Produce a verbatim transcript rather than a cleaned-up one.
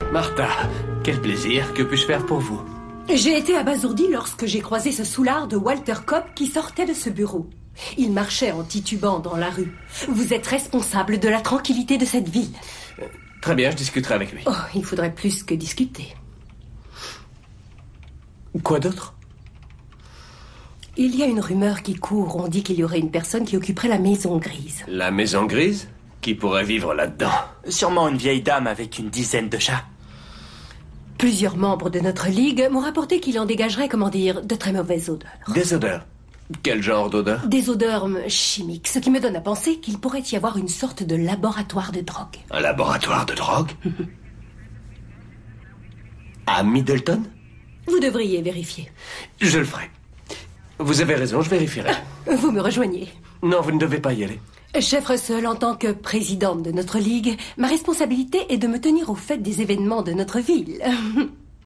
Martha, quel plaisir. Que puis-je faire pour vous? J'ai été abasourdi lorsque j'ai croisé ce soulard de Walter Cobb qui sortait de ce bureau. Il marchait en titubant dans la rue. Vous êtes responsable de la tranquillité de cette ville. Euh, très bien, je discuterai avec lui. Oh, il faudrait plus que discuter. Quoi d'autre? Il y a une rumeur qui court. On dit qu'il y aurait une personne qui occuperait la maison grise. La maison grise? Qui pourrait vivre là-dedans? Sûrement une vieille dame avec une dizaine de chats. Plusieurs membres de notre ligue m'ont rapporté qu'il en dégagerait, comment dire, de très mauvaises odeurs. Des odeurs? Quel genre d'odeur? Des odeurs hum, chimiques, ce qui me donne à penser qu'il pourrait y avoir une sorte de laboratoire de drogue. Un laboratoire de drogue? À Middleton? Vous devriez vérifier. Je le ferai. Vous avez raison, je vérifierai. Vous me rejoignez. Non, vous ne devez pas y aller. Chef Russell, en tant que présidente de notre ligue, ma responsabilité est de me tenir au fait des événements de notre ville.